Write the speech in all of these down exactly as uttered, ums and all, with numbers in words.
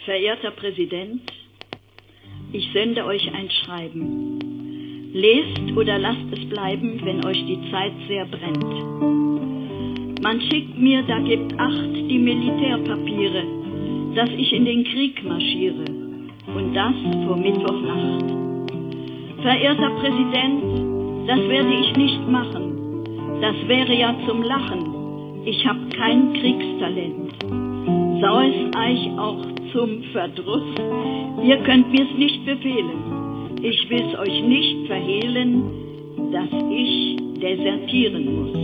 Verehrter Präsident, ich sende euch ein Schreiben. Lest oder lasst es bleiben, wenn euch die Zeit sehr brennt. Man schickt mir, da gibt acht, die Militärpapiere, dass ich in den Krieg marschiere, und das vor Mittwochnacht. Verehrter Präsident, das werde ich nicht machen. Das wäre ja zum Lachen. Ich habe kein Kriegstalent. Sau es euch auch zum Verdruss. Ihr könnt mir's nicht befehlen. Ich will's euch nicht verhehlen, dass ich desertieren muss.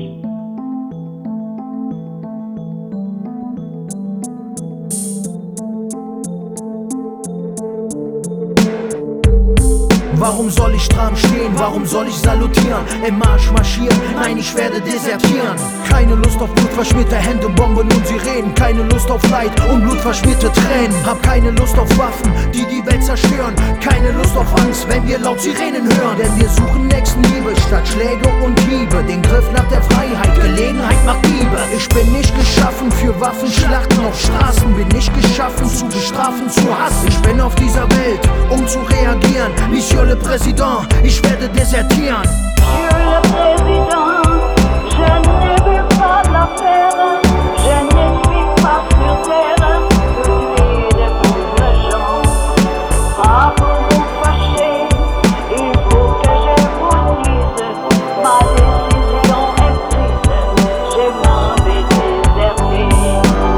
Warum soll ich stramm stehen? Warum soll ich salutieren? Im Marsch marschieren? Nein, ich werde desertieren. Keine Lust auf blutverschmierte Hände, Bomben und Sirenen. Keine Lust auf Leid und blutverschmierte Tränen. Hab keine Lust auf Waffen, die die Welt zerstören. Keine Lust auf Angst, wenn wir laut Sirenen hören. Denn wir suchen Nächstenliebe statt Schläge und Hiebe. Den Griff nach der Freiheit, Gelegenheit macht Diebe. Ich bin nicht geschaffen für Waffen, Schlachten auf Straßen. Bin nicht geschaffen zu bestrafen, zu hassen. Ich bin auf dieser Welt, um zu reagieren. Monsieur le Président, ich werde desertieren. Monsieur le Président, je ne veux pas la faire. Je ne suis pas sur terre, tuer de pauvres gens. Pas pour vous fâcher, il faut que je vous dise. Ma décision est prise, je m'en vais déserter.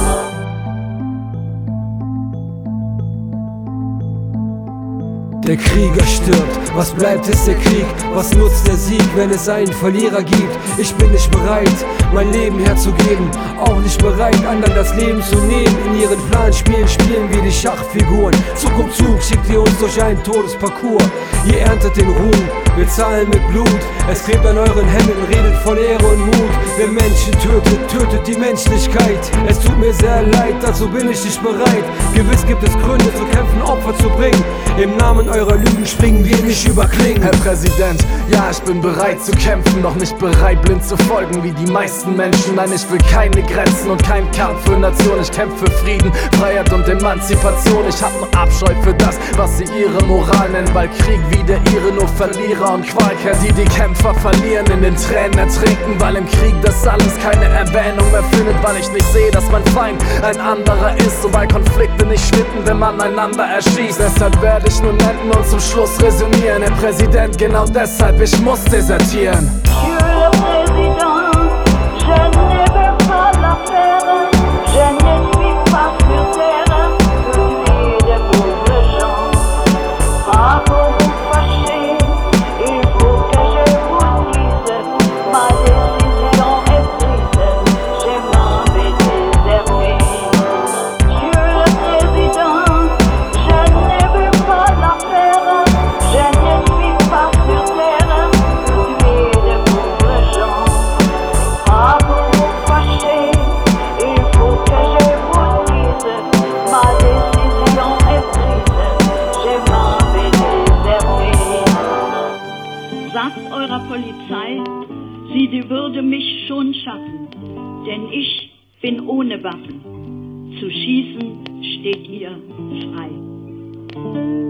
Der Krieger stirbt, was bleibt ist der Krieg. Was nutzt der Sieg, wenn es einen Verlierer gibt? Ich bin nicht bereit, mein Leben herzugeben. Auch nicht bereit, anderen das Leben zu nehmen. In ihren Planspielen spielen wir die Schachfiguren. Zug um Zug schickt ihr uns durch einen Todesparcours. Ihr erntet den Ruhm, wir zahlen mit Blut. Es klebt an euren Händen, redet von Ehre und Mut. Wer Menschen tötet, tötet die Menschlichkeit. Es tut mir sehr leid, dazu bin ich nicht bereit. Gewiss gibt es Gründe zu kämpfen, Opfer zu bringen. Im Namen eurer Lügen springen wir nicht über Klingen. Herr Präsident, ja, ich bin bereit zu kämpfen, doch nicht bereit blind zu folgen wie die meisten Menschen. Nein, ich will keine Grenzen und keinen Kampf für Nation. Ich kämpfe für Frieden, Freiheit und Emanzipation. Ich hab nur Abscheu für das, was sie ihre Moral nennen, weil Krieg wie der ihre nur Verlierer und Qual kennt. Die die Kämpfer verlieren, in den Tränen ertrinken, weil im Krieg das alles keine Erwähnung mehr findet. Weil ich nicht sehe, dass mein Feind ein anderer ist, und weil Konflikte nicht schwinden, wenn man einander erschießt. Deshalb werde ich nur nennen und zum Schluss resümieren. Herr Präsident, genau deshalb, ich muss desertieren. Monsieur le Président, je ne veux pas la faire. Je ne suis pas sur terre, tuer de pauvres gens. Pas pour vous fâcher, il faut que je vous dise. Ma décision est prise, je m'en vais déserter. Monsieur le Président, je ne veux pas la faire. Je ne suis pas sur terre, tuer de pauvres gens. Pas pour vous fâcher, il faut que je vous dise. Ma décision est prise, je m'en vais déserter. Sagt eurer Polizei, sie würde mich schon schaffen, denn ich bin ohne Waffen. Zu schießen steht ihr frei.